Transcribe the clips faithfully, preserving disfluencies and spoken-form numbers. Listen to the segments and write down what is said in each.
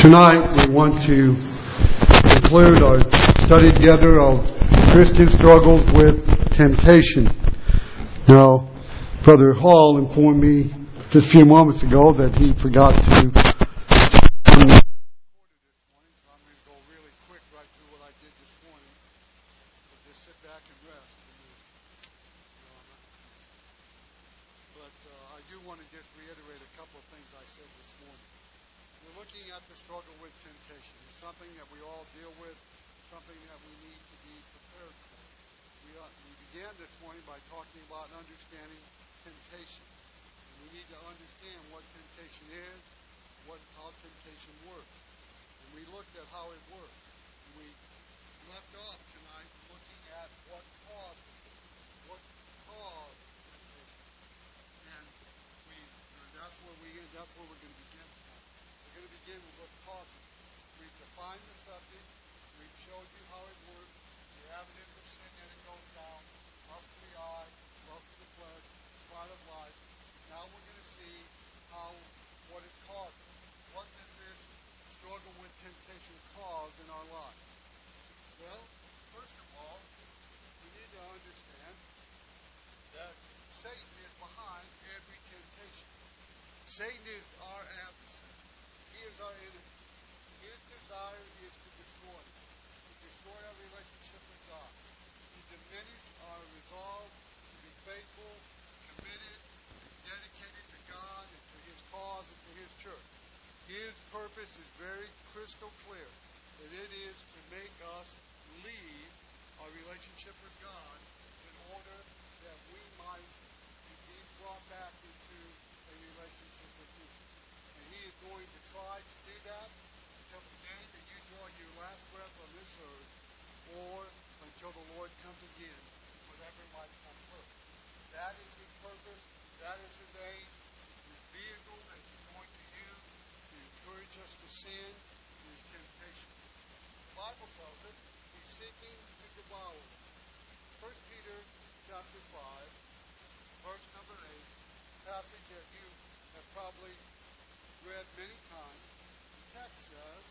Tonight we want to conclude our study together of Christian struggles with temptation. Now, Brother Hall informed me just a few moments ago that he forgot to Satan is our adversary. He is our enemy. His desire is to destroy, to destroy our relationship with God, to diminish our resolve to be faithful, committed, and dedicated to God and to His cause and to His church. His purpose is very crystal clear, that it is to make us leave our relationship with God in order that we might be brought back into a relationship with Him. And He is going to try to do that until the day that you draw your last breath on this earth, or until the Lord comes again, whatever might come first. That is His purpose. That is His aim. His vehicle that He's going to use to encourage us to sin is temptation. The Bible tells us He's seeking to devour. First Peter chapter five, verse number eight, passage that you have probably read many times. The text says,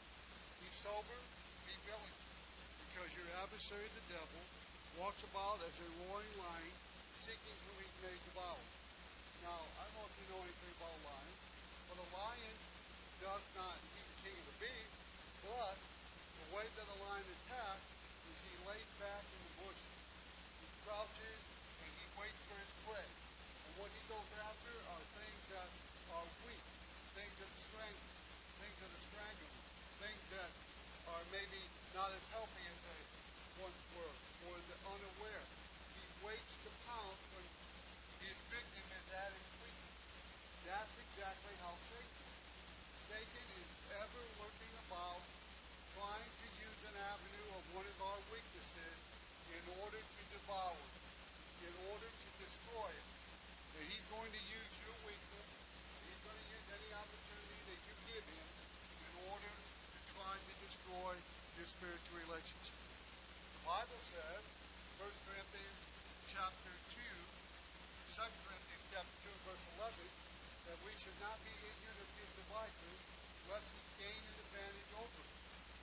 "Be sober, be vigilant, because your adversary the devil walks about as a roaring lion, seeking whom he may devour." Now, I don't know if you know anything about lions, but a lion does not, he's the king of the beasts, but the way that a lion attacks is he lays back in the bushes. He crouches and he waits for his prey. And what he goes after are things that are weak, things that strangle, things that are strangling, things that are maybe not as healthy as they once were, or they're unaware. He waits to pounce when his victim is at his weakness. That's exactly how Satan is. Satan is ever lurking about, trying to use an avenue of one of our weaknesses in order to devour it, in order to destroy it. That he's going to use your weakness, he's going to use any opportunity that you give him in order to try to destroy your spiritual relationship. The Bible says, First Corinthians chapter two, Second Corinthians chapter two, verse eleven, that we should not be ignorant of his devices, lest he gain an advantage over us.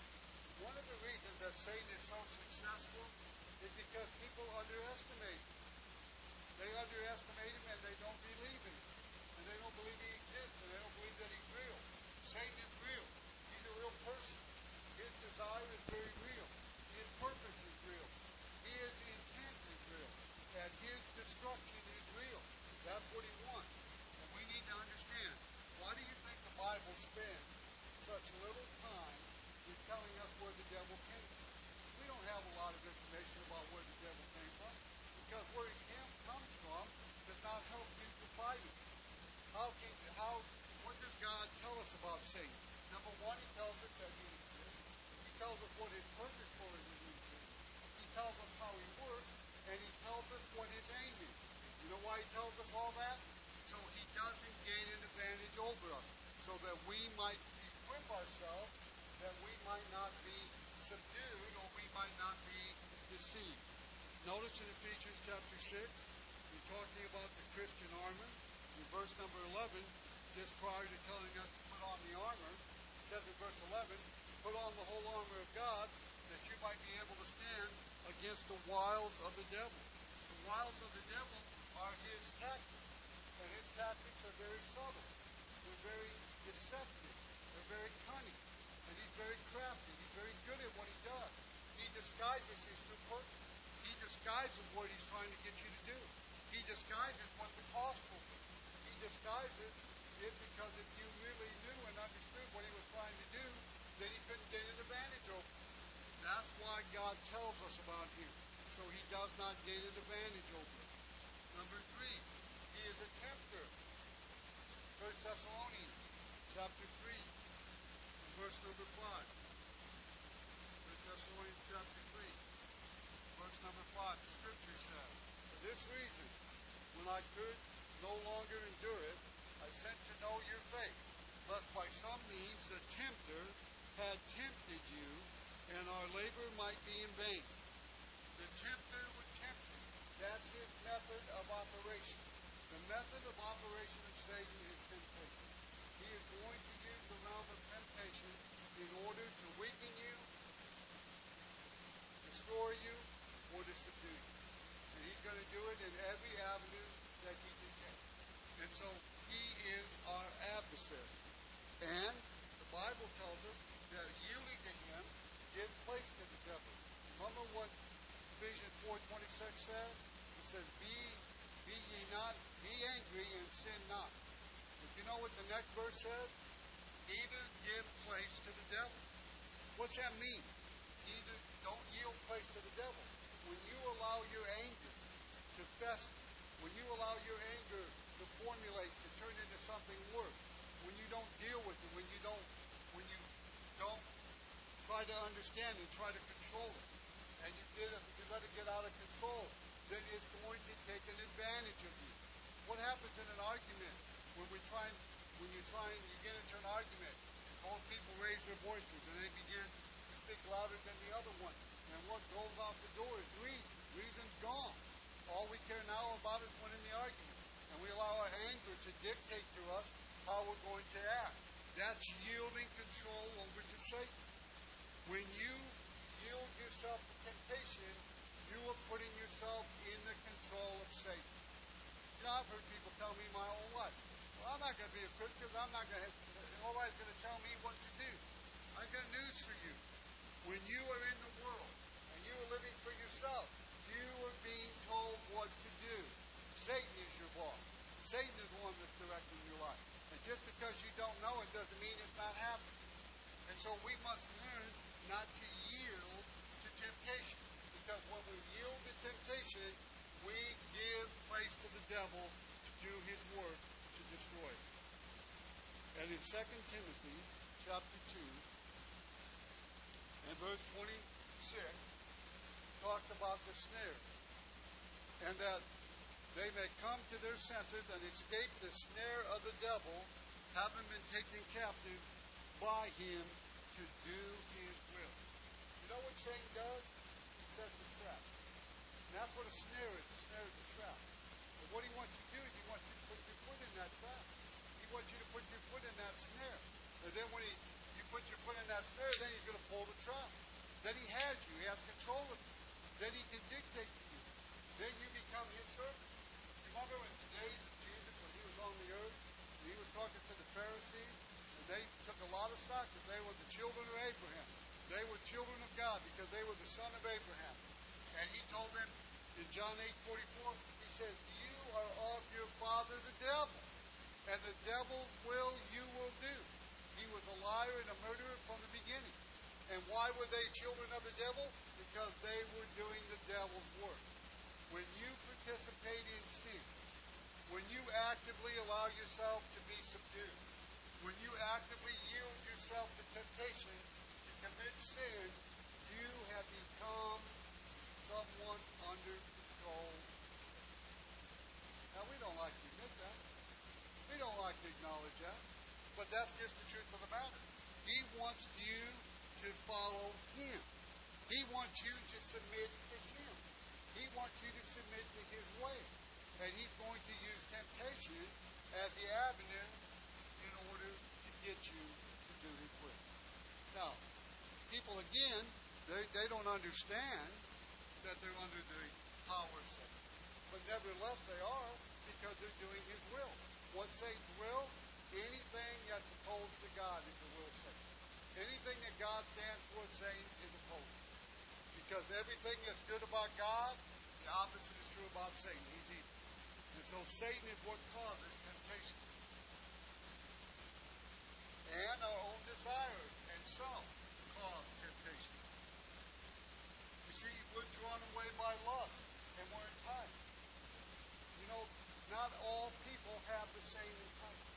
One of the reasons that Satan is so successful is because people underestimate him. They underestimate him and they don't believe in him. And they don't believe he exists, and they don't believe that he's real. Satan is real. He's a real person. His desire is very real. His purpose is real. His intent is real. And his destruction is real. That's what he wants. And we need to understand, why do you think the Bible spends such little time in telling us where the devil came from? We don't have a lot of information about where the devil came from, because where he came, comes from does not help you to fight him. How can how what does God tell us about Satan? Number one, he tells us that he exists. He tells us what his purpose for it is. He tells us how he works, and he tells us what his aim is. You know why he tells us all that? So he doesn't gain an advantage over us, so that we might equip ourselves, that we might not be subdued, or we might not be deceived. Notice in Ephesians chapter six, we're talking about the Christian armor. In verse number eleven, just prior to telling us to put on the armor, says in verse eleven, put on the whole armor of God that you might be able to stand against the wiles of the devil. The wiles of the devil are his tactics, and his tactics are very subtle. They're very deceptive. They're very cunning, and he's very crafty. He's very good at what he does. He disguises his true purpose. He disguises what he's trying to get you to do. He disguises what the cost will be. He disguises it because if you really knew and understood what he was trying to do, then he couldn't gain an advantage over you. That's why God tells us about him, so he does not gain an advantage over us. Number three, he is a tempter. First Thessalonians chapter three, verse number five. First Thessalonians chapter three, verse number five. The scripture says, for this reason, when I could no longer endure it, I sent to know your faith, lest by some means the tempter had tempted you, and our labor might be in vain. The tempter would tempt you. That's his method of operation. The method of operation of Satan is temptation. He is going to use the realm of temptation in order to weaken you, destroy you, or to subdue you. And he's going to do it in every avenue that he can take. And so he is our adversary. And the Bible tells us that yielding to him gives place to the devil. Remember what Ephesians four twenty-six says? It says, Be be ye not, be angry and sin not. But you know what the next verse says? Neither give place to the devil. What's that mean? Neither don't yield place to the devil. When you allow your anger to fester, when you allow your anger to formulate, to turn into something worse, when you don't deal with it, when you don't, when you don't try to understand and try to control it, and you did it, you let it get out of control, then it's going to take an advantage of you. What happens in an argument when we try, when you try and you get into an argument, both people raise their voices and they begin to speak louder than the other one, and what goes out the door is reason. Reason's gone. All we care now about is winning the argument. And we allow our anger to dictate to us how we're going to act. That's yielding control over to Satan. When you yield yourself to temptation, you are putting yourself in the control of Satan. You know, I've heard people tell me my whole life, well, I'm not going to be a Christian because I'm not going to, nobody's going to tell me what to do. I've got news for you. When you are in the world and you are living for yourself, you are being told what to do. Satan is your boss. Satan is the one that's directing your life. And just because you don't know it doesn't mean it's not happening. And so we must learn not to yield to temptation. Because when we yield to temptation, we give place to the devil to do his work to destroy us. And in Second Timothy chapter two and verse twenty-six, talks about the snare, and that they may come to their senses and escape the snare of the devil, having been taken captive by him to do his will. You know what Satan does? He sets a trap. And that's what a snare is. A snare is a trap. And what he wants you to do is he wants you to put your foot in that trap. He wants you to put your foot in that snare. And then when he, you put your foot in that snare, then he's going to pull the trap. Then he has you. He has control of you. Then he can dictate to you. Then you become his servant. Remember in the days of Jesus when he was on the earth, and he was talking to the Pharisees, and they took a lot of stock that they were the children of Abraham. They were children of God because they were the son of Abraham. And he told them in John eight forty-four, he says, you are of your father the devil, and the devil's will you will do. He was a liar and a murderer from the beginning. And why were they children of the devil? Because they were doing the devil's work. When you participate in sin, when you actively allow yourself to be subdued, when you actively yield yourself to temptation to commit sin, you have become someone under control. Now, we don't like to admit that. We don't like to acknowledge that. But that's just the truth of the matter. He wants you to follow him. He wants you to submit to him. He wants you to submit to his way. And he's going to use temptation as the avenue in order to get you to do his will. people, again, they, they don't understand that they're under the power of Satan. But nevertheless, they are, because they're doing his will. What's Satan's will? Anything that's opposed to God is the will of Satan. Anything that God stands for, Satan is opposed to. Because everything that's good about God, the opposite is true about Satan. He's evil. And so Satan is what causes temptation. And our own desires and some cause temptation. You see, we're drawn away by lust and we're enticed. You know, not all people have the same enticement.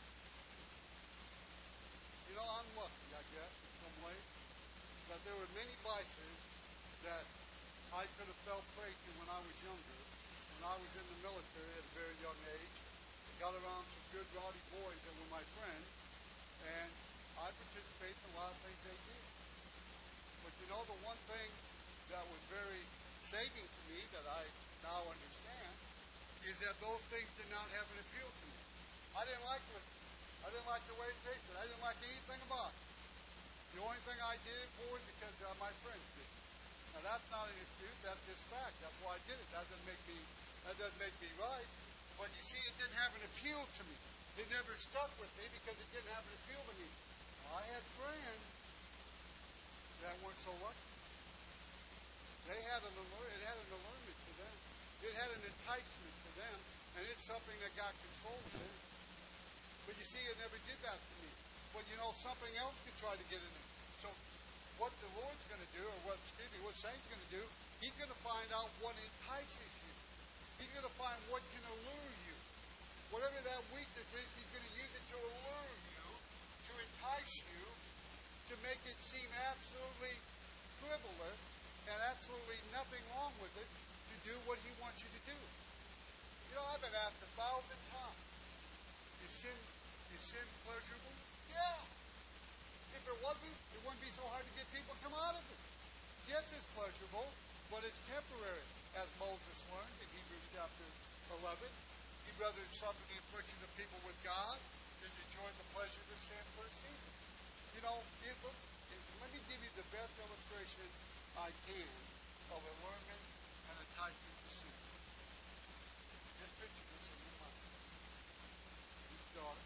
You know, I'm lucky, I guess, in some ways, that there were many vices that I could have fell prey to when I was younger, when I was in the military at a very young age. I got around some good rowdy boys that were my friends, and I participated in a lot of things they did. But you know, the one thing that was very saving to me that I now understand is that those things did not have an appeal to me. I didn't like it. I didn't like the way it tasted. I didn't like anything about it. The only thing I did it for is because uh, my friends did it. Now that's not an excuse. That's just fact. That's why I did it. That doesn't make me. That doesn't make me right. But you see, it didn't have an appeal to me. It never stuck with me because it didn't have an appeal to me. Now, I had friends that weren't so lucky. They had an allure. It had an allurement to them. It had an enticement to them, and it's something that got control of them. But you see, it never did that to me. But you know, something else could try to get in it. So what the Lord's going to do, or what, excuse me, what Satan's going to do, he's going to find out what entices you. He's going to find what can allure you. Whatever that weakness is, he's going to use it to allure you, to entice you, to make it seem absolutely frivolous and absolutely nothing wrong with it, to do what he wants you to do. You know, I've been asked a thousand times, is sin, is sin pleasurable? Yeah. If it wasn't, it wouldn't be so hard to get people to come out of it. Yes, it's pleasurable, but it's temporary, as Moses learned in Hebrews chapter eleven. He'd rather suffer the affliction of people with God than enjoy the pleasures of sin for a season. You know, it, look, it, let me give you the best illustration I can of allurement and enticement to sin. Just picture this in your mind. It's dark,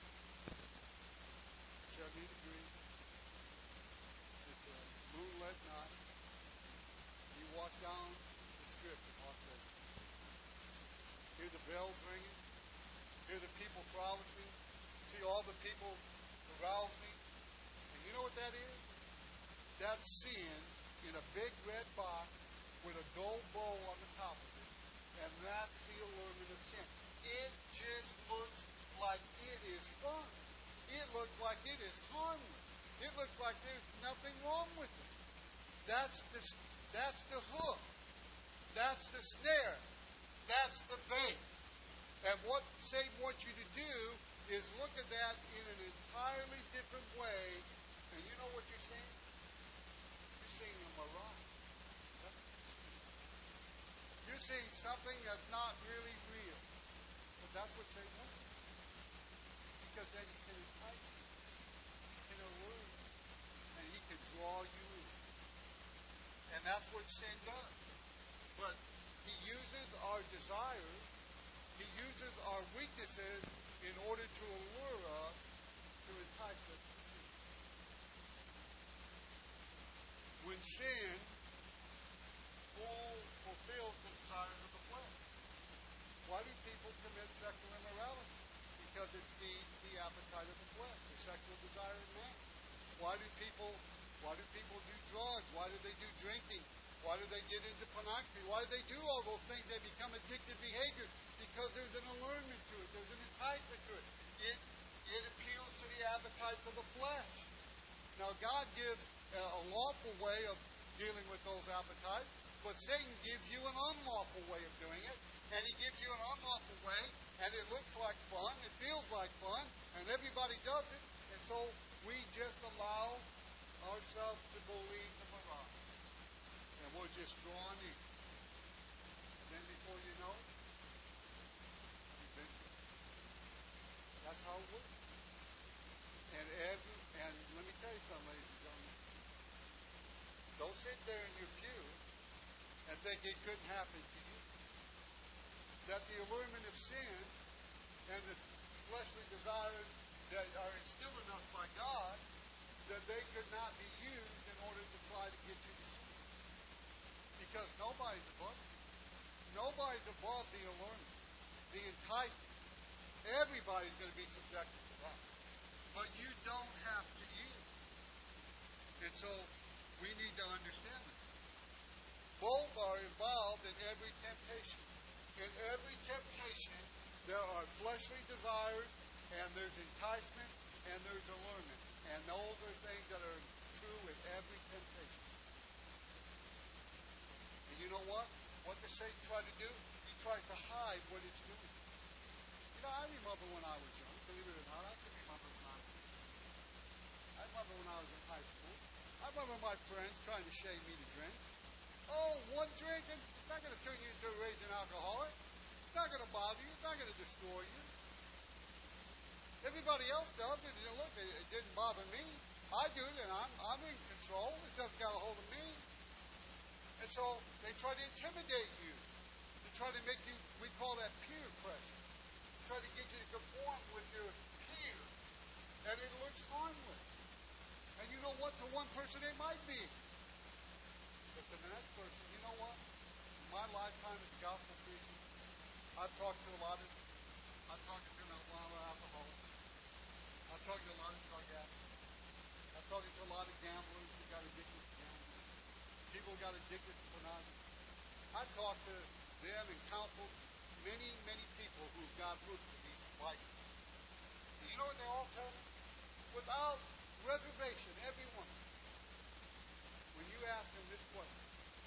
seventy degrees. It's a moonlit night. You walk down the strip in Las Vegas. Hear the bells ringing. Hear the people frolicking. See all the people carousing. And you know what that is? That's sin in a big red box with a gold bowl on the top of it. And that's the allurement of sin. It just looks like it is fun. It looks like it is harmless. It looks like there's nothing wrong with it. That's the, that's the hook. That's the snare. That's the bait. And what Satan wants you to do is look at that in an entirely different way. And you know what you're saying? You're seeing a mirage. That's what you're seeing. You're seeing something that's not really real. But that's what Satan wants. Because then he can entice you. He can allure you. And he can draw you in. And that's what sin does. But he uses our desires, he uses our weaknesses in order to allure us, to entice us to sin. When sin full, fulfills the desires of the flesh. Why do people commit sexual immorality? Because it feeds the appetite of the flesh, the sexual desire of man. Why do people why do people do drugs? Why do they do drinking? Why do they get into pornography? Why do they do all those things? They become addictive behavior because there's an allurement to it. There's an enticement to it. It, it appeals to the appetites of the flesh. Now, God gives a lawful way of dealing with those appetites, but Satan gives you an unlawful way of doing it, and he gives you an unlawful way, and it looks like fun, it feels like fun, and everybody does it, and so we just allow ourselves to believe the mirage. And we're just drawn in. And then before you know it, you've been through. That's how it works. And every, and let me tell you something, ladies and gentlemen. sit there in your pew and think it couldn't happen to you. That the allurement of sin and the fleshly desires that are instilled in us by God, that they could not be used in order to try to get you to sin. Because nobody's above it. Nobody's above the allurement, the enticement. Everybody's going to be subjected to that. But you don't have to yield. And so we need to understand that. Both are involved in every temptation. In every temptation, there are fleshly desires, and there's enticement, and there's allurement. And those are things that are true in every temptation. And you know what? What does Satan try to do? He tries to hide what it's doing. You know, I remember when I was young, believe it or not, I can remember when I was young. I remember when I was in high school. I remember my friends trying to shame me to drink. Oh, one drink, and it's not going to turn you into a raging alcoholic. It's not going to bother you. It's not going to destroy you. Everybody else does it. You know, look, it, it didn't bother me. I do it, and I'm, I'm in control. It doesn't got a hold of me. And so they try to intimidate you. They try to make you, we call that peer pressure. They try to get you to conform with your peer. And it looks harmless. And you know what? To one person it might be. But to the next person, you know what? In my lifetime as a gospel preacher, I've talked to a lot of, I've talked to a lot of alcoholics. I've talked to a lot of drug addicts. I've talked to a lot of gamblers who got addicted to gambling. People got addicted to pornography. I talked to them and counseled many, many people who've gone through these vices. And you know what they all tell me? Without reservation, every one. When you ask them this question,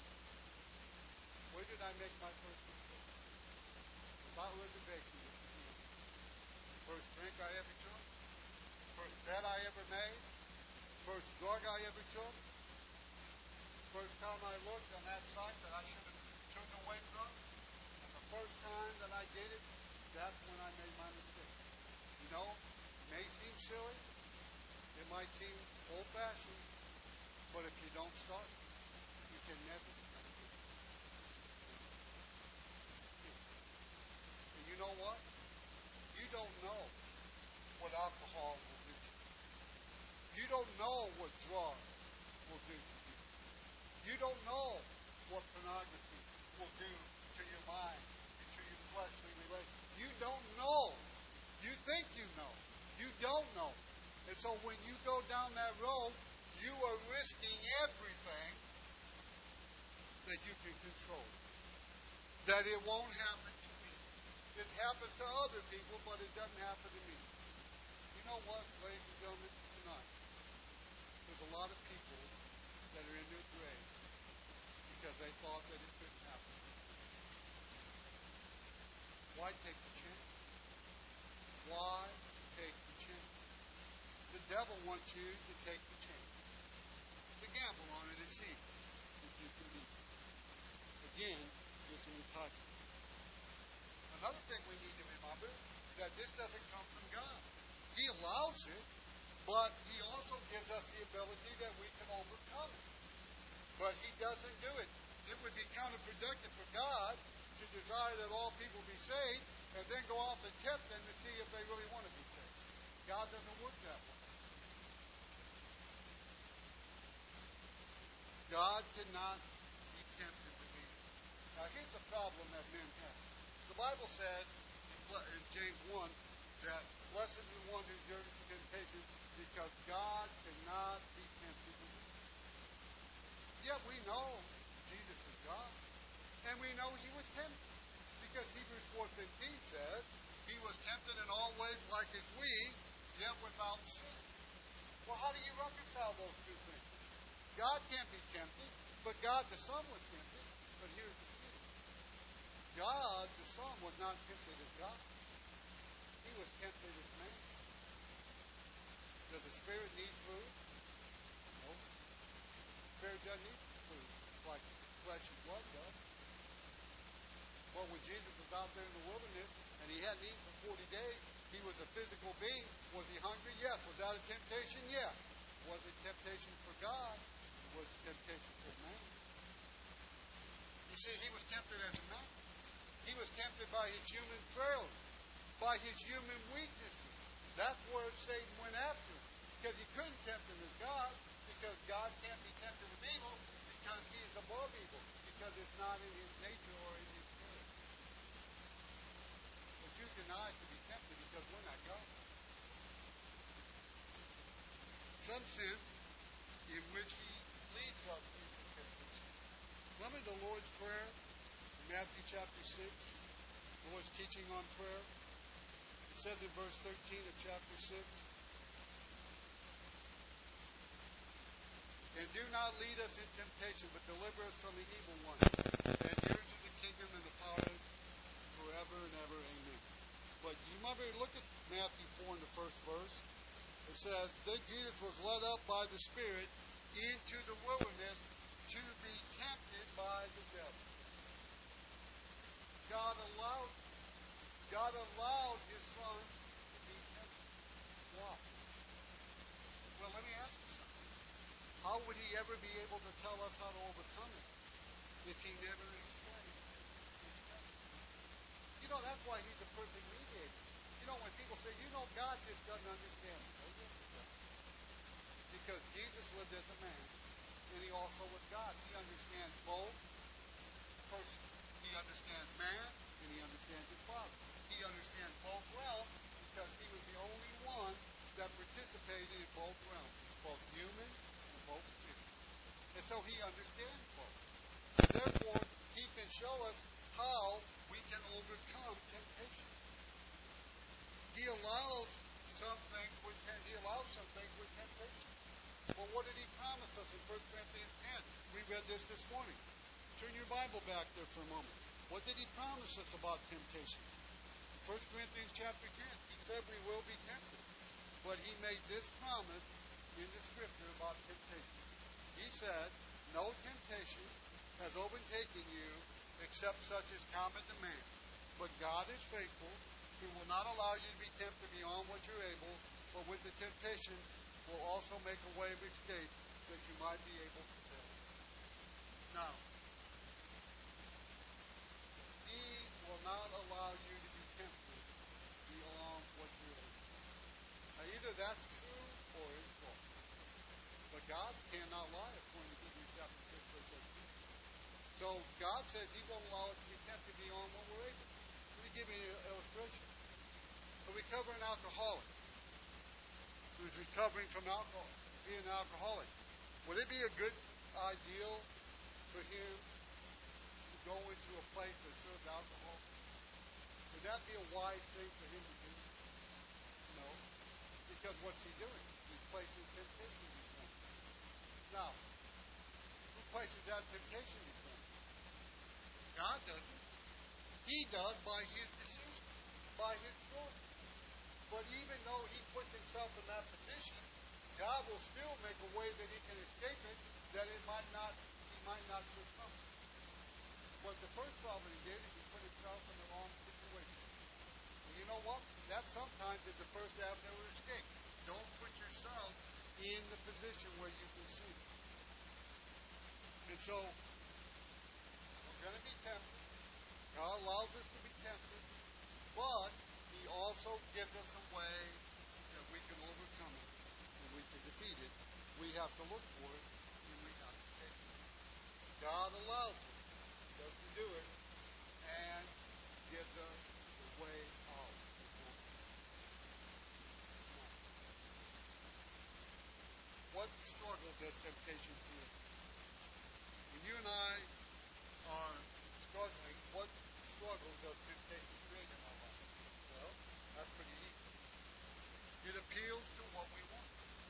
where did I make my first mistake? Without reservation, this is the answer. First drink I ever took, first bet I ever made, first drug I ever took, first time I looked on that site that I should have turned away from, and the first time that I did it, that's when I made my mistake. You know, it may seem silly, it might seem old-fashioned, but if you don't start, you can never. And you know what? You don't know what alcohol will do to you. You don't know what drugs will do to you. You don't know what pornography will do to your mind and to your fleshly relations. You don't know. You think you know. You don't know. And so when you go down that road, you are risking everything that you can control. That it won't happen to me. It happens to other people, but it doesn't happen to me. You know what, ladies and gentlemen, tonight, there's a lot of people that are in their grave because they thought that it couldn't happen. Why take the chance? Why take the chance? The devil wants you to take the chance. To gamble on it and see if you can beat it. Again, it's an enticement. Another thing we need to remember is that this doesn't come from God. He allows it, but He also gives us the ability that we can overcome it. But He doesn't do it. It would be counterproductive for God to desire that all people be saved and then go off and tempt them to see if they really want to be saved. God doesn't work that way. God cannot be tempted to be. Now here's the problem that men have. The Bible says in James one that blessed is the one who endures temptation because God cannot be tempted to be. Yet we know Jesus is God. And we know He was tempted. Because Hebrews four fifteen says, He was tempted in all ways like as we, yet without sin. Well, how do you reconcile those two things? God can't be tempted, but God the Son was tempted. But here's the thing. God the Son was not tempted as God. He was tempted as man. Does the Spirit need food? No. The Spirit doesn't need food like flesh and blood does. Well, when Jesus was out there in the wilderness and He hadn't eaten for forty days, He was a physical being. Was He hungry? Yes. Was that a temptation? Yes. Was it temptation for God? Was it temptation for man? see, he was tempted as a man. He was tempted by his human frailty, by his human weaknesses. That's where Satan went after him. Because he couldn't tempt him as God, because God can't be tempted with evil, because he is above evil, because it's not in his nature or in his spirit. But you and I can be tempted because we're not God. Some sense in which he leads us into temptation. Remember the Lord's Prayer in Matthew chapter six? The Lord's teaching on prayer. It says in verse thirteen of chapter six, "And do not lead us in temptation, but deliver us from the evil one. And yours is the kingdom and the power forever and ever. Amen." But you remember, look at Matthew four in the first verse. It says, "Then Jesus was led up by the Spirit into the wilderness to be tempted by the devil." God allowed, God allowed his Son to be tempted. Why? Well, let me ask you something. How would he ever be able to tell us how to overcome it if he never explained his temptation? You know, that's why he's the perfect mediator. You know, when people say, you know, God just doesn't understand me. Oh, yes, he does. Because Jesus lived as a man, and he also was God. He understands both persons. He understands man, and he understands his Father. He understands both realms because he was the only one that participated in both realms, both human and both spirit. And so he understands both. And therefore, he can show us how we can overcome temptation. He allows some things with he allows some things with temptation. Well, what did he promise us in First Corinthians ten? We read this this morning. Turn your Bible back there for a moment. What did he promise us about temptation? First Corinthians chapter ten. He said we will be tempted. But he made this promise in the scripture about temptation. He said, "No temptation has overtaken you except such as common to man. But God is faithful, who will not allow you to be tempted beyond what you're able, but with the temptation will also make a way of escape that you might be able to bear." Now, he will not allow you to be tempted beyond what you're able. Now, either that's true or it's false. But God cannot lie, according to Hebrews chapter six, verse eighteen. So God says he won't allow us to be tempted beyond what we're able. Let me give you an illustration. A recovering alcoholic who's recovering from alcohol, being an alcoholic. Would it be a good ideal for him to go into a place that serves alcohol? Would that be a wise thing for him to do? No. Because what's he doing? He's placing temptation before him. Now, who places that temptation before him? God doesn't. He does by his decision, by his choice. But even though he puts himself in that position, God will still make a way that he can escape it, that it might not, he might not succumb. But the first problem he did is he put himself in the wrong situation. And you know what? That sometimes is the first avenue of escape. Don't put yourself in the position where you can sin. And so, we're going to be tempted. God allows us to be tempted, but he also gives us a way that we can overcome it and we can defeat it. We have to look for it and we have to take it. God allows it, doesn't do it, and gives us the way out. What struggle does temptation create? When you and I are struggling, what struggle does temptation create in our life? Well, that's pretty easy. It appeals to what we want.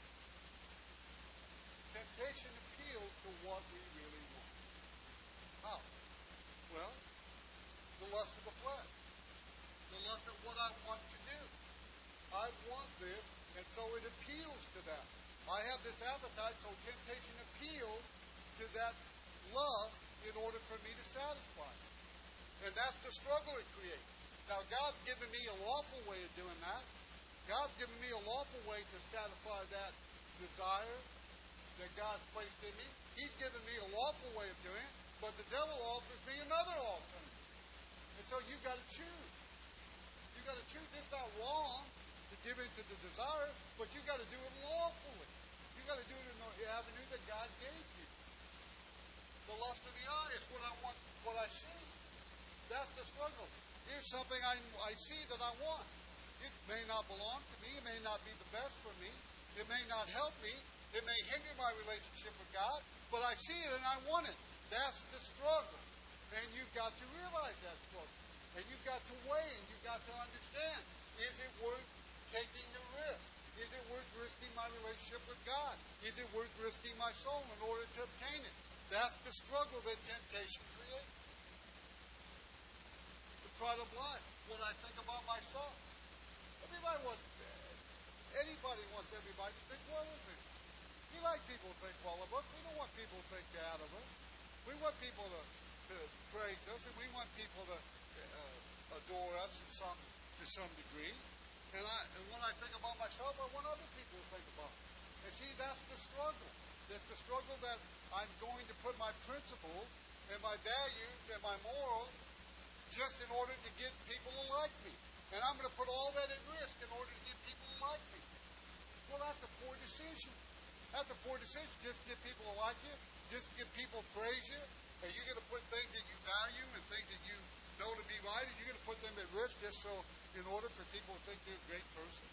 Temptation appeals to what we really want. How? Well, the lust of the flesh. The lust of what I want to do. I want this, and so it appeals to that. I have this appetite, so temptation appeals to that lust in order for me to satisfy it. And that's the struggle it creates. Now, God's given me a lawful way of doing that. God's given me a lawful way to satisfy that desire that God placed in me. He's given me a lawful way of doing it. But the devil offers me another alternative. And so you've got to choose. You've got to choose. It's not wrong to give in to the desire, but you've got to do it lawfully. You've got to do it in the avenue that God gave you. The lust of the eye is what I want, what I see. That's the struggle. Here's something I, I see that I want. It may not belong to me. It may not be the best for me. It may not help me. It may hinder my relationship with God. But I see it and I want it. That's the struggle. And you've got to realize that struggle. And you've got to weigh and you've got to understand. Is it worth taking the risk? Is it worth risking my relationship with God? Is it worth risking my soul in order to obtain it? That's the struggle that temptation creates. The pride of life, what I think about myself. Everybody wants, anybody wants everybody to think well of them. We like people to think well of us. We don't want people to think bad of us. We want people to, to praise us, and we want people to uh, adore us in some, to some degree. And, I, and when I think about myself, I want other people to think about me. And see, that's the struggle. That's the struggle that I'm going to put my principles and my values and my morals just in order to get people to like me. And I'm going to put all that at risk in order to get people to like me. Well, that's a poor decision. That's a poor decision. Just get people to like you. Just get people to praise you. And you're going to put things that you value and things that you know to be right, and you're going to put them at risk just so in order for people to think you're a great person.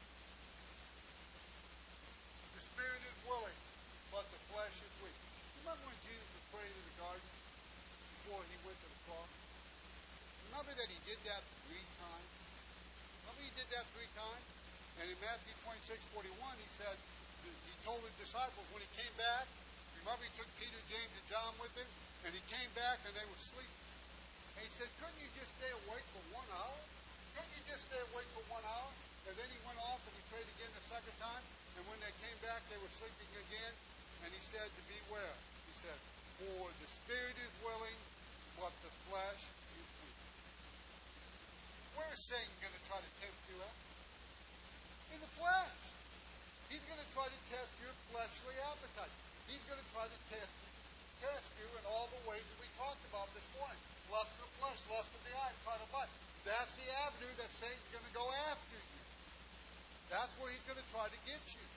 The spirit is willing, but the flesh is weak. You remember when Jesus was praying in the garden before he went to the cross? Remember that he did that three times? Remember he did that three times? And in Matthew twenty-six forty-one, he said, he told his disciples when he came back, remember he took Peter, James, and John with him, and he came back and they were sleeping. And he said, couldn't you just stay awake for one hour? Couldn't you just stay awake for one hour? And then he went off and he prayed again the second time, and when they came back, they were sleeping again, and he said to beware. He said, for the spirit is willing, but the flesh is weak. Where is Satan going to try to tempt you at? In the flesh. He's going to try to test your fleshly appetite. He's going to try to test test you in all the ways that we talked about this morning. Lust of the flesh, lust of the eye, pride of life. That's the avenue that Satan's going to go after you. That's where he's going to try to get you.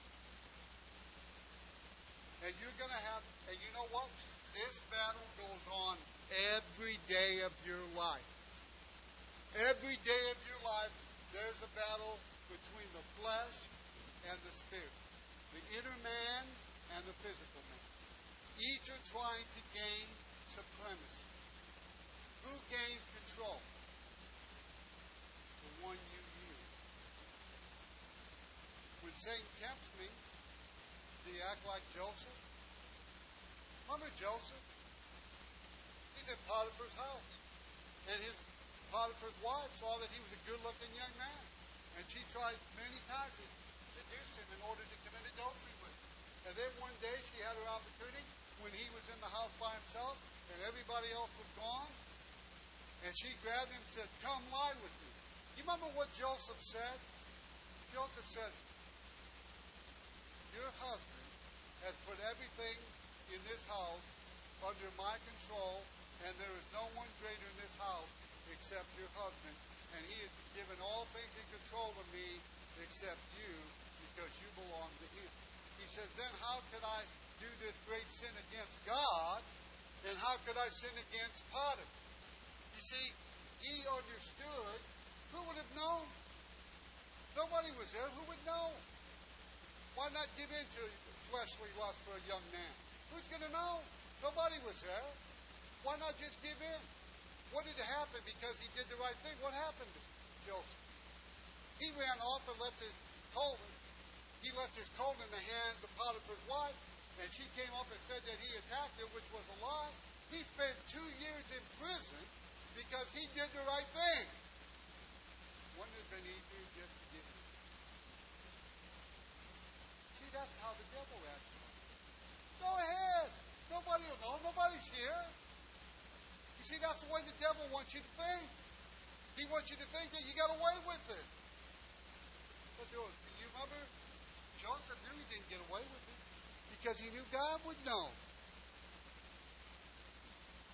And you're going to have, and you know what? This battle goes on every day of your life. Every day of your life, there's a battle between the flesh and the spirit. The inner man and the physical man. Each are trying to gain supremacy. Who gains control? The one you use. When Satan tempts me, do you act like Joseph? Remember Joseph? He's in Potiphar's house. And his Potiphar's wife saw that he was a good-looking young man. And she tried many times to seduce him in order to commit adultery with him. And then one day she had her opportunity when he was in the house by himself and everybody else was gone. And she grabbed him and said, come lie with me. You remember what Joseph said? Joseph said, your husband has put everything in this house under my control, and there is no one greater in this house except your husband. And he has given all things in control of me except you, because you belong to him. He says, then how could I do this great sin against God, and how could I sin against Potiphar? You see, he understood. Who would have known? Nobody was there. Who would know? Why not give in to fleshly lust for a young man? Who's going to know? Nobody was there. Why not just give in? What did happen because he did the right thing? What happened to Joseph? He ran off and left his coat. He left his coat in the hands of Potiphar's wife, and she came up and said that he attacked her, which was a lie. He spent two years in prison because he did the right thing. Wouldn't it have been easier just to give in? See, that's how the devil acts. Go ahead. Nobody will know. Nobody's here. You see, that's the way the devil wants you to think. He wants you to think that you got away with it. But you remember, Joseph knew he didn't get away with it because he knew God would know.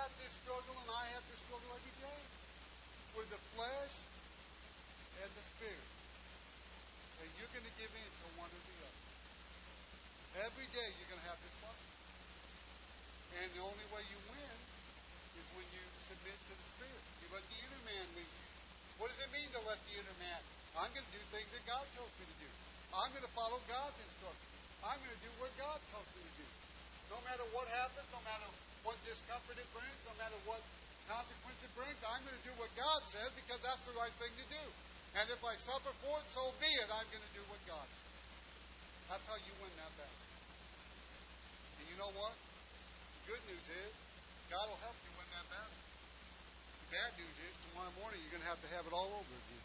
have this struggle, and I have this struggle every day with the flesh and the spirit. And you're going to give in to one or the other. Every day you're going to have this fight. And the only way you win is when you submit to the Spirit. You let the inner man lead you. What does it mean to let the inner man? I'm going to do things that God tells me to do. I'm going to follow God's instructions. I'm going to do what God tells me to do. No matter what happens, no matter what discomfort it brings, no matter what consequence it brings, I'm going to do what God says because that's the right thing to do. And if I suffer for it, so be it. I'm going to do what God says. That's how you win that battle. And you know what? The good news is God will help you win that battle. The bad news is tomorrow morning you're going to have to have it all over again.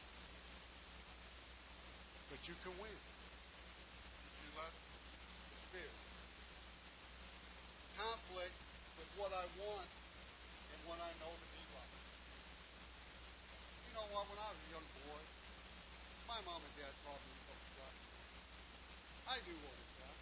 But you can win. If you let the Spirit. Conflict with what I want and what I know to be right. You know what? When I was a young boy, my mom and dad taught me what was right. I knew what was right.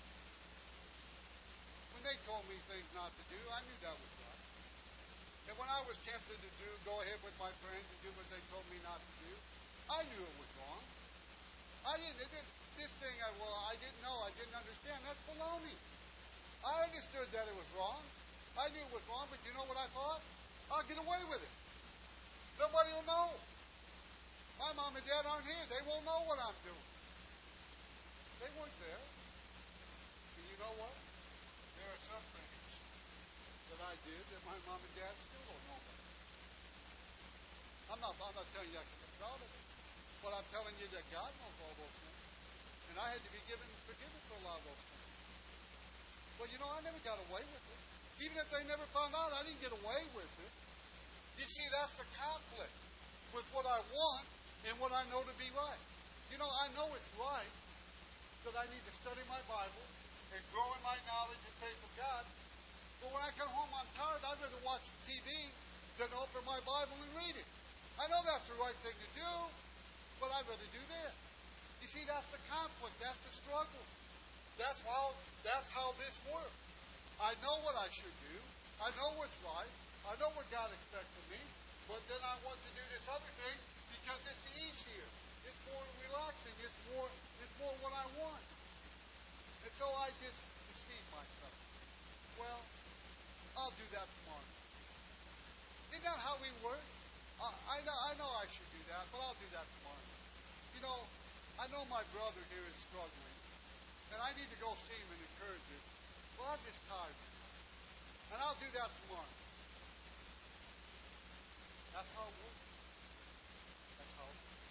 When they told me things not to do, I knew that was right. And when I was tempted to do, go ahead with my friends and do what they told me not to do, I knew it was wrong. I didn't, it didn't this thing, I, well, I didn't know, I didn't understand. That's baloney. I understood that it was wrong. I knew it was wrong, but you know what I thought? I'll get away with it. Nobody will know. My mom and dad aren't here. They won't know what I'm doing. They weren't there. And you know what? There are some things that I did that my mom and dad still don't know about. I'm not, I'm not telling you I can be proud of it, but I'm telling you that God knows all those things. And I had to be given forgiven for a lot of those things. Well, you know, I never got away with it. Even if they never found out, I didn't get away with it. You see, that's the conflict with what I want and what I know to be right. You know, I know it's right that I need to study my Bible and grow in my knowledge and faith of God. But when I come home, I'm tired. I'd rather watch T V than open my Bible and read it. I know that's the right thing to do, but I'd rather do that. You see, that's the conflict. That's the struggle. That's how, that's how this works. I know what I should do. I know what's right. I know what God expects of me. But then I want to do this other thing because it's easier. It's more relaxing. It's more, it's more what I want. And so I just deceive myself. Well, I'll do that tomorrow. Isn't that how we work? I, I know I know I should do that, but I'll do that tomorrow. You know, I know my brother here is struggling, and I need to go see him and encourage him. Well, I'm just tired tonight, and I'll do that tomorrow. That's how it works. That's how it works.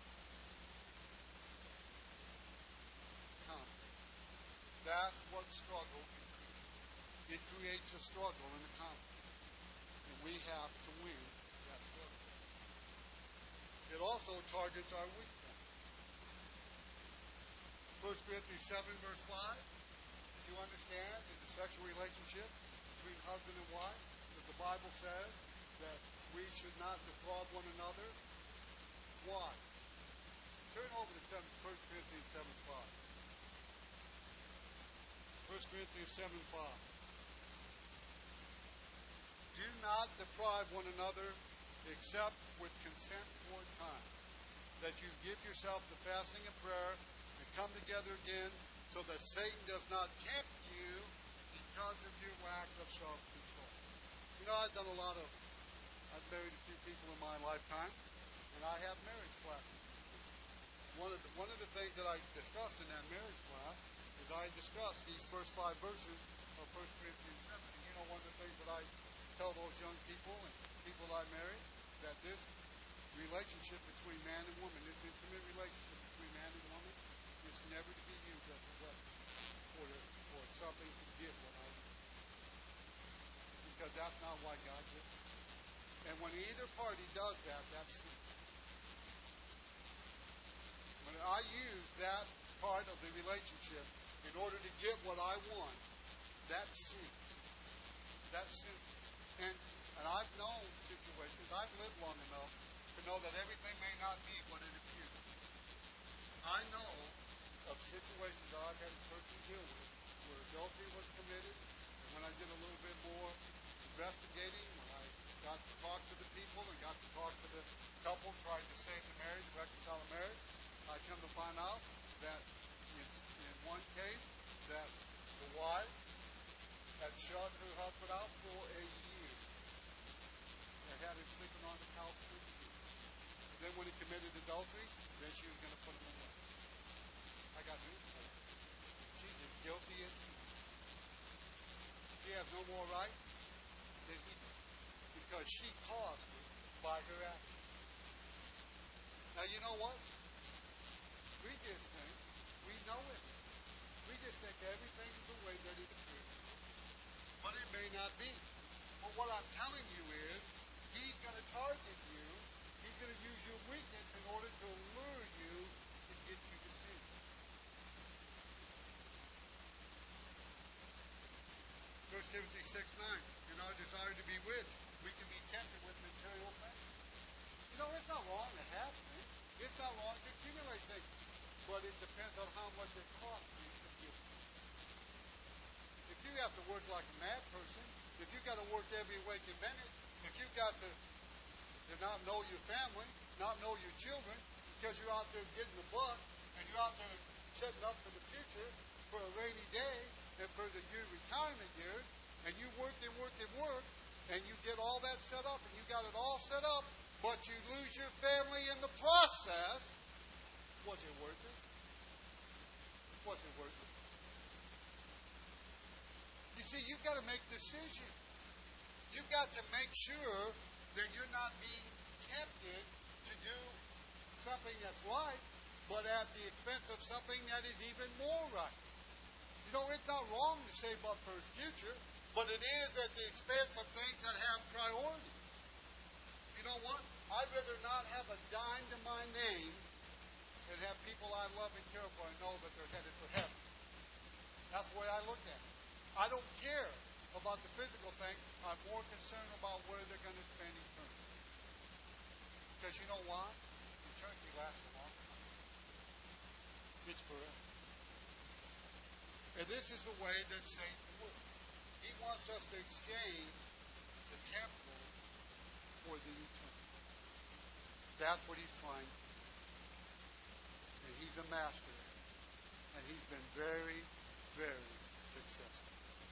Conflict. That's what struggle creates. It creates a struggle and a conflict. And we have to win that struggle. It also targets our weak point. First Corinthians seven, verse five. Do you understand in the sexual relationship between husband and wife that the Bible says that we should not defraud one another? Why? Turn over to First Corinthians seven five. First Corinthians seven five. Do not deprive one another except with consent for a time, that you give yourself to fasting and prayer and come together again so that Satan does not tempt you because of your lack of self-control. You know, I've done a lot of, I've married a few people in my lifetime, and I have marriage classes. One of the, one of the things that I discuss in that marriage class is I discuss these first five verses of First Corinthians seven. And you know, one of the things that I tell those young people and people I marry, that this relationship between man and woman, this intimate relationship between man and woman, is never to be used as a weapon for, for something to get what I need. Because that's not why God did it. And when either party does that, that's sin. When I use that part of the relationship in order to get what I want, that's sin. That's sin. And, and I've known situations, I've lived long enough to know that everything may not be what it appears. I know of situations that I've had to personally deal with where adultery was committed, and when I did a little bit more investigating, when I got to talk to the people and got to talk to the couple, tried to save the marriage, reconcile the marriage. I come to find out that in, in one case that the wife had shut her husband out for a year. They had him sleeping on the couch for a year. And then when he committed adultery, then she was going to put him away. I got news for you. She's as guilty as he. She has no more right than he did, because she caused it by her actions. Now you know what? We just think we know it. We just think everything is the way that it appears. But it may not be. But what I'm telling you is, he's going to target you. He's going to use your weakness in order to lure you to get you to sin. First Timothy six nine. In our desire to be rich, we can be tempted with material things. You know, it's not wrong to have things. It's not wrong to accumulate things. But it depends on how much it costs you to get them. If you have to work like a mad person, if you got to work every waking minute, if you got to, to not know your family, not know your children, because you're out there getting the buck, and you're out there setting up for the future, for a rainy day, and for the year retirement year, and you work and work and work, and you get all that set up, and you got it all set up, but you lose your family in the process, was it worth it? Was it worth it? You see, you've got to make decisions. You've got to make sure that you're not being tempted to do something that's right, but at the expense of something that is even more right. You know, it's not wrong to save up for his future, but it is at the expense of things that have priority. You know what? I'd rather not have a dime to my name and have people I love and care for and know that they're headed for heaven. That's the way I look at it. I don't care about the physical thing. I'm more concerned about where they're going to spend eternity. Because you know why? Eternity lasts a long time. It's forever. And this is the way that Satan works. He wants us to exchange the temporal for the eternal. That's what he's trying to do. And he's a master at it. And he's been very, very successful.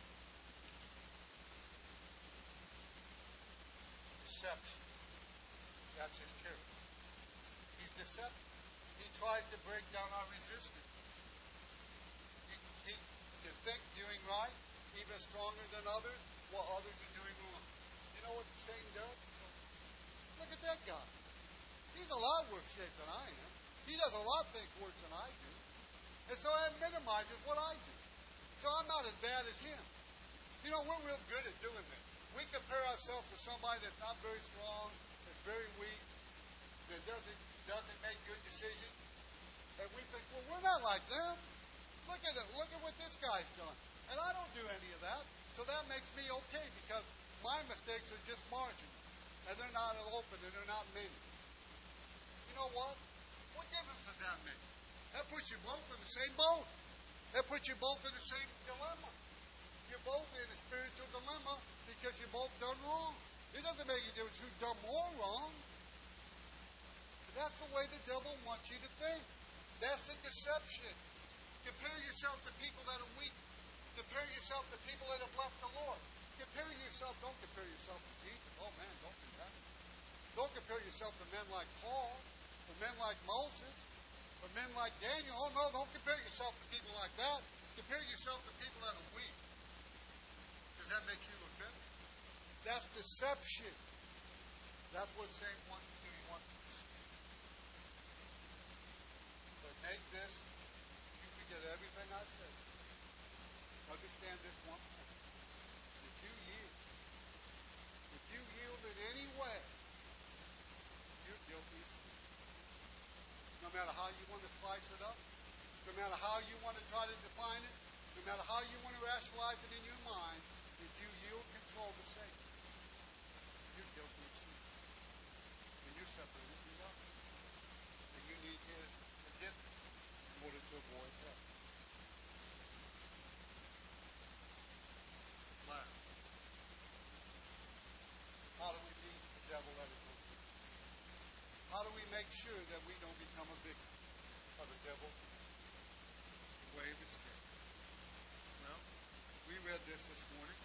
Deception. That's his character. He's deceptive. He tries to break down our resistance. He, he can think doing right even stronger than others, while others are doing wrong. You know what Satan does? Look at that guy. He's a lot worse shape than I am. He does a lot of things worse than I do. And so that minimizes what I do. So I'm not as bad as him. You know, we're real good at doing this. We compare ourselves to somebody that's not very strong, that's very weak, that doesn't doesn't make good decisions. And we think, well, we're not like them. Look at it. Look at what this guy's done. And I don't do any of that. So that makes me okay because my mistakes are just marginal. And they're not open and they're not many. You know what? What difference does that make? That puts you both in the same boat. That puts you both in the same dilemma. You're both in a spiritual dilemma because you're both done wrong. It doesn't make any difference who's done more wrong. But that's the way the devil wants you to think. That's the deception. Compare yourself to people that are weak. Compare yourself to people that have left the Lord. Compare yourself. Don't compare yourself to Jesus. Oh, man, don't do that. Don't compare yourself to men like Paul, or men like Moses, or men like Daniel. Oh, no, don't compare yourself to people like that. Compare yourself to people that are weak. Does that make you look better? That's deception. That's what Satan wants to do. He wants to deceive. But make this, you forget everything I said. Understand this one point. If you yield, if you yield in any way, you're guilty of sin. No matter how you want to slice it up, no matter how you want to try to define it, no matter how you want to rationalize it in your mind, if you yield control to Satan, you're guilty of sin. And you're separated from God. And you need his forgiveness in order to avoid hell. Last. How do we be sure that we don't become a victim of the devil way of escape. Well, we read this this morning.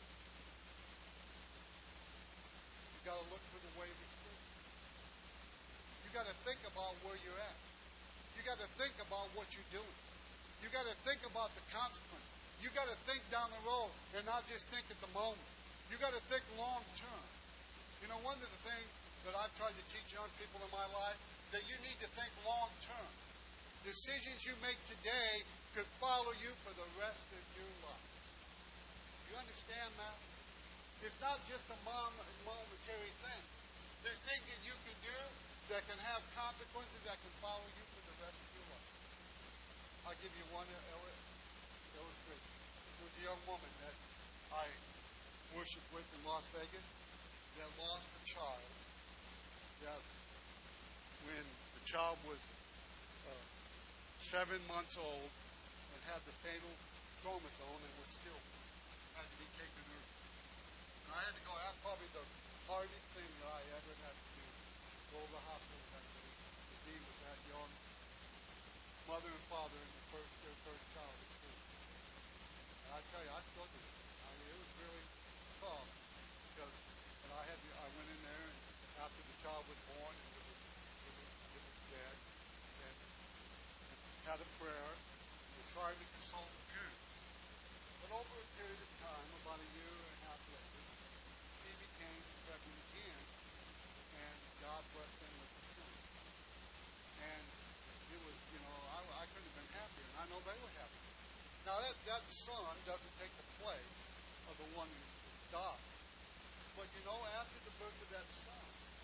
You got to look for the way of escape. You got to think about where you're at. You got to think about what you're doing. You got to think about the consequence. You got to think down the road and not just think at the moment. You got to think long term. You know, one of the things that I've tried to teach young people in my life, that you need to think long term. Decisions you make today could follow you for the rest of your life. You understand that? It's not just a momentary thing. There's things that you can do that can have consequences that can follow you for the rest of your life. I'll give you one illustration. There was a young woman that I worshiped with in Las Vegas that lost a child. That when the child was uh, seven months old and had the fatal chromosome and was still had to be taken early. And I had to go. That's probably the hardest thing that I ever had to do. Go to the hospital that day to be with that young mother and father in the first their first child at school. And I tell you, I struggled with it. I mean, it was really tough because and I had to, I went in there and after the child was born and it was it was, it was dead and had a prayer and tried to console the parents. But over a period of time, about a year and a half later, she became pregnant again, and God blessed them with a son. And it was, you know, I, I couldn't have been happier, and I know they were happy. Now, that, that son doesn't take the place of the one who died. But, you know, after the birth of that son,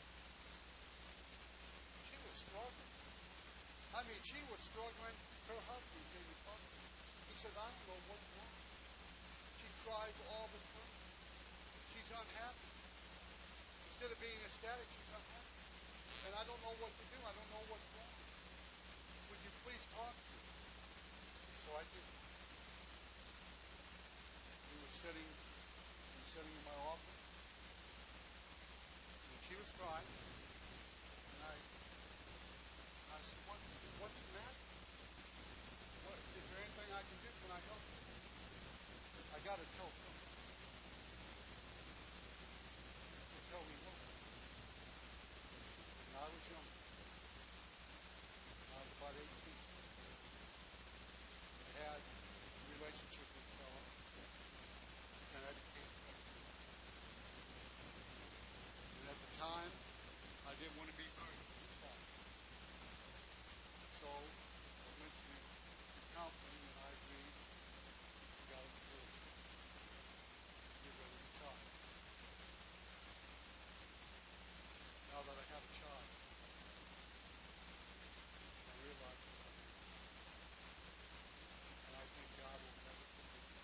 she was struggling. I mean, she was struggling. Her husband came and talked to her. He said, I don't know what's wrong. She cries all the time. She's unhappy. Instead of being ecstatic, she's unhappy. And I don't know what to do. I don't know what's wrong. Would you please talk to her? So I did. We were sitting, we were sitting in my office. And she was crying. And I, I said, what, what's the matter? What, is there anything I can do? Can I help you? I got to tell something. So tell me what. When I was young, I was about eighteen. I had a relationship with a fellow, and I became pregnant. And at the time, I didn't want to be married to the child. So I went to counseling, and I agreed and got a divorce. Get rid of the child. Now that I have a child, I realize what I did. And I think God will never forgive me.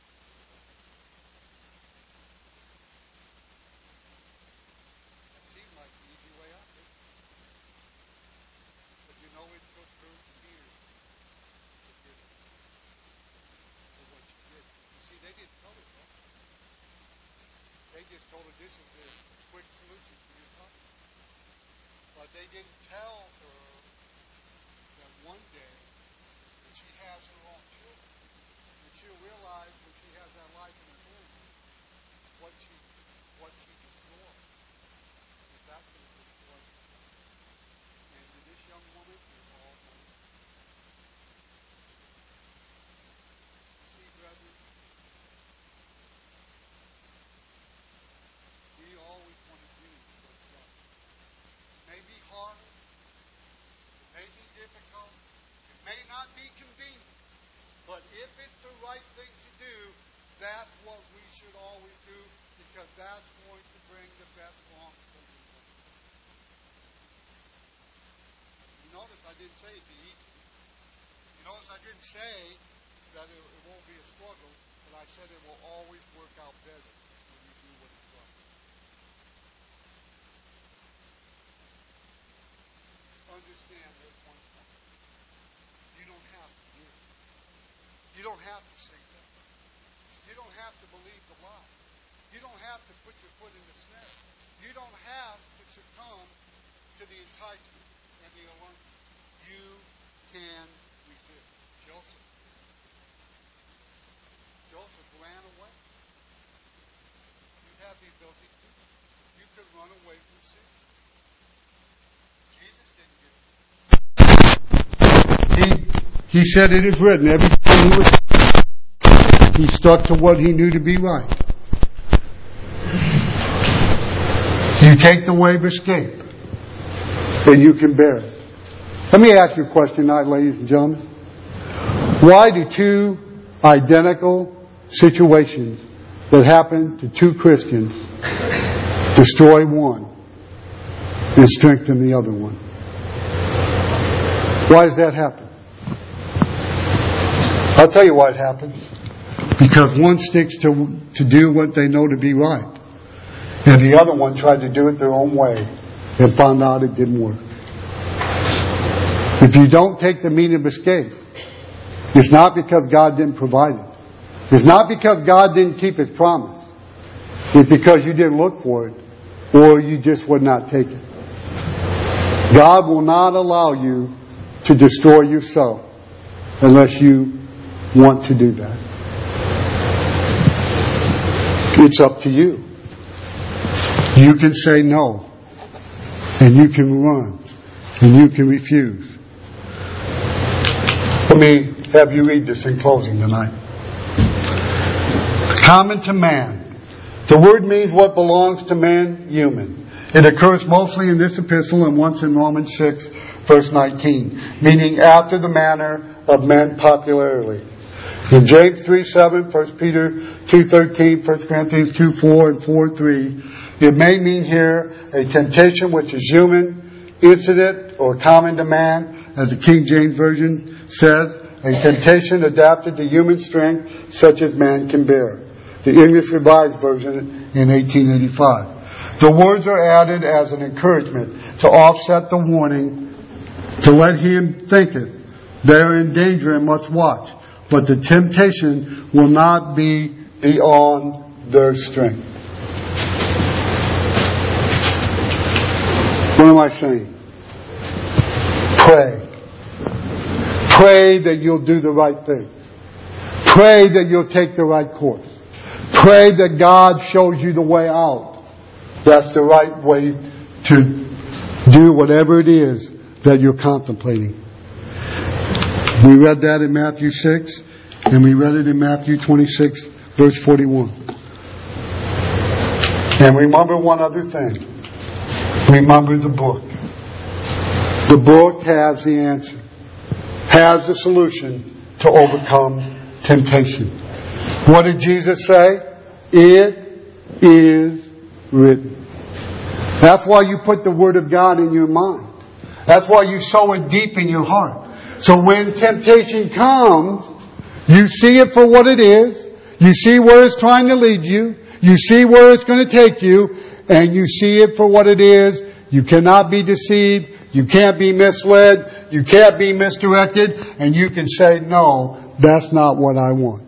That seemed like the easy way out, didn't it? But you know, it took her years to forgive me for what she did. You see, they didn't tell her that. They just told her this is a quick solution to your problem. But they didn't tell her that one day when she has her own children, that she'll realize when she has that life in her hands, what she what she destroyed. That that could have destroyed her. And to this young woman, it was all money. You see, brethren, we always want to do what's right. It may be hard. It may be difficult. It may not be convenient. But if it's the right thing to do, that's what we should always do, because that's going to bring the best long-term results. You notice I didn't say it'd be easy. You notice I didn't say that it, it won't be a struggle, but I said it will always work out better when you do what is right. Understand this one point. You don't have to do it. You don't have to say that. You don't have to believe the lie. You don't have to put your foot in the snare. You don't have to succumb to the enticement. and the other one, you can refuse. Joseph. Joseph ran away. You have the ability to. You could run away from sin. Jesus didn't get it. He, he said it is written. Everything he was, he stuck to what he knew to be right. You take the way of escape, and you can bear it. Let me ask you a question tonight, ladies and gentlemen. Why do two identical situations that happen to two Christians destroy one and strengthen the other one? Why does that happen? I'll tell you why it happens. Because one sticks to, to do what they know to be right. And the other one tried to do it their own way and found out it didn't work. If you don't take the means of escape, it's not because God didn't provide it. It's not because God didn't keep His promise. It's because you didn't look for it or you just would not take it. God will not allow you to destroy yourself unless you want to do that. It's up to you. You can say no, and you can run, and you can refuse. Let me have you read this in closing tonight. Common to man. The word means what belongs to man, human. It occurs mostly in this epistle and once in Romans six, verse nineteen, meaning after the manner of men popularly. In James three seven, First Peter two thirteen, First Corinthians two four, and four three, it may mean here a temptation which is human, incident, or common to man, as the King James Version says, a temptation adapted to human strength such as man can bear. The English Revised Version in eighteen eighty-five. The words are added as an encouragement to offset the warning, to let him think it. They are in danger and must watch. But the temptation will not be beyond their strength. What am I saying? Pray. Pray that you'll do the right thing. Pray that you'll take the right course. Pray that God shows you the way out. That's the right way to do whatever it is that you're contemplating. We read that in Matthew six, and we read it in Matthew twenty-six, verse forty-one. And remember one other thing. Remember the book. The book has the answer, has the solution to overcome temptation. What did Jesus say? It is written. That's why you put the Word of God in your mind. That's why you sow it deep in your heart. So when temptation comes, you see it for what it is. You see where it's trying to lead you. You see where it's going to take you. And you see it for what it is. You cannot be deceived. You can't be misled. You can't be misdirected. And you can say, no, that's not what I want.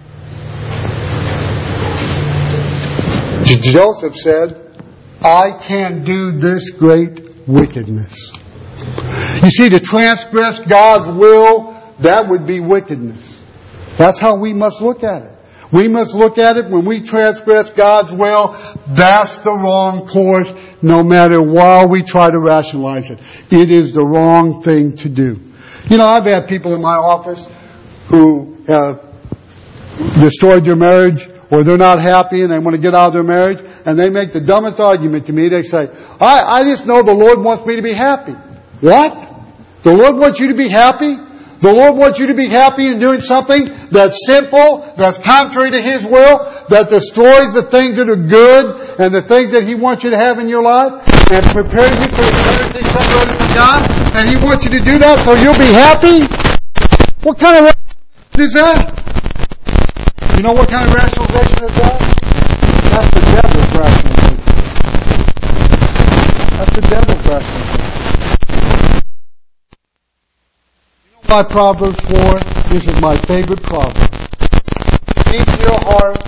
Joseph said, I can't do this great wickedness. You see, to transgress God's will, that would be wickedness. That's how we must look at it. We must look at it when we transgress God's will, that's the wrong course, no matter how we try to rationalize it. It is the wrong thing to do. You know, I've had people in my office who have destroyed their marriage, or they're not happy and they want to get out of their marriage, and they make the dumbest argument to me. They say, I, I just know the Lord wants me to be happy. What? The Lord wants you to be happy? The Lord wants you to be happy in doing something that's sinful, that's contrary to His will, that destroys the things that are good and the things that He wants you to have in your life, and prepares you for eternity separated from God, and He wants you to do that so you'll be happy? What kind of rationalization is that? You know what kind of rationalization is that? That's the devil's rationalization. That's the devil's rationalization. My Proverbs four, this is my favorite proverb. Keep your heart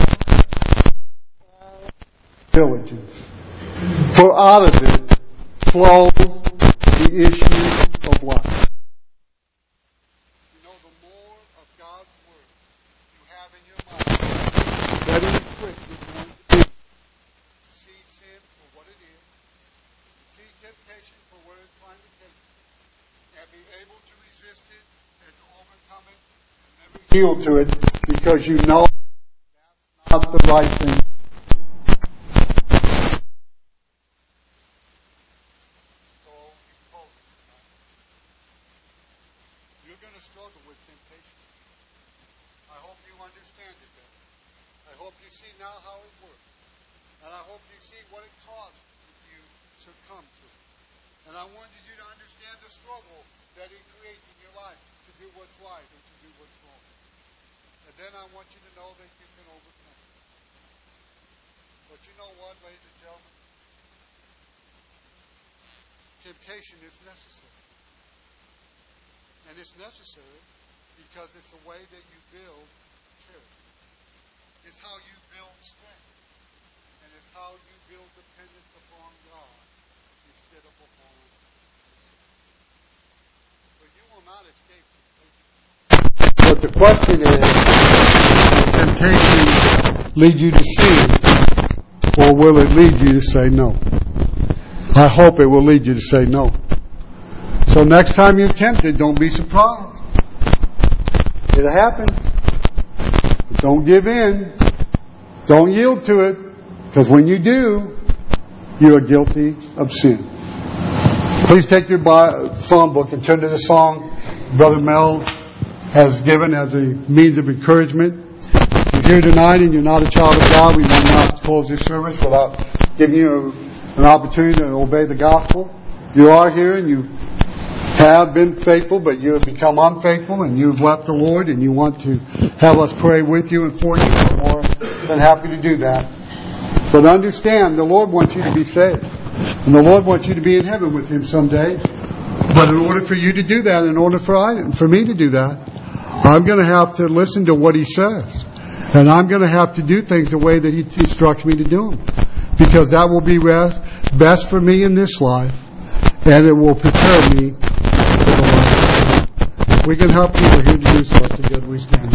diligence, for out of it flows the issue of life. You know, the more of God's Word you have in your mind, the better equipped you're going to be to see sin for what it is, to see temptation for where it's trying to take you, and be able to resist it and to overcome it and never Yield to it because you know that's not the right thing. So, in closing, you're going to struggle with temptation. I hope you understand it better. I hope you see now how it works. And I hope you see what it causes if you succumb to it. And I wanted you to understand the struggle that it creates in your life to do what's right and to do what's wrong. And then I want you to know that you can overcome it. But you know what, ladies and gentlemen? Temptation is necessary. And it's necessary because it's the way that you build character. It's how you build strength. And it's how you build dependence upon God instead of upon yourself. So you will not escape temptation. But the question is, will temptation lead you to sin, or will it lead you to say no? I hope it will lead you to say no. So next time you're tempted, don't be surprised. It happens. But don't give in. Don't yield to it. Because when you do, you are guilty of sin. Please take your song book and turn to the song Brother Mel has given as a means of encouragement. If you're here tonight and you're not a child of God, we will not close this service without giving you an opportunity to obey the gospel. You are here and you have been faithful, but you have become unfaithful and you've left the Lord and you want to have us pray with you and for you. We're more than happy to do that. But understand, the Lord wants you to be saved. And the Lord wants you to be in heaven with Him someday. But in order for you to do that, in order for I, for me to do that, I'm going to have to listen to what He says. And I'm going to have to do things the way that He instructs me to do them. Because that will be best for me in this life. And it will prepare me for the life. We can help you. We're here to do so. Together we stand.